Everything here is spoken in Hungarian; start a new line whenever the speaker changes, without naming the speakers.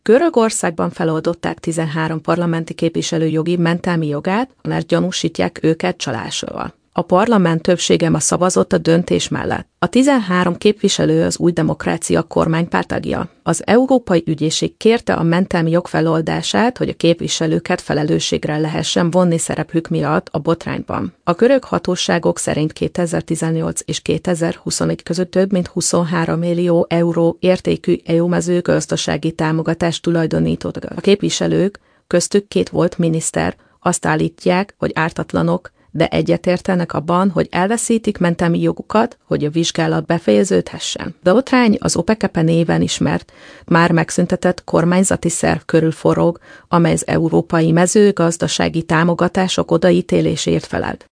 Görögországban feloldották 13 parlamenti képviselő jogi mentelmi jogát, mert gyanúsítják őket csalásról. A parlament többsége ma szavazott a döntés mellett. A 13 képviselő az Új Demokrácia kormánypárt tagja. Az Európai Ügyészség kérte a mentelmi jog feloldását, hogy a képviselőket felelősségre lehessen vonni szerepük miatt a botrányban. A görög hatóságok szerint 2018 és 2021 között több mint 23 millió euró értékű EU mezőgazdasági támogatást tulajdonítottak. A képviselők, köztük 2 volt miniszter, azt állítják, hogy ártatlanok, de egyetértenek abban, hogy elveszítik mentelmi jogukat, hogy a vizsgálat befejeződhessen. De botrány az OPECP néven ismert, már megszüntetett kormányzati szerv körül forog, amely az európai mezőgazdasági támogatások odaítélésért felelt.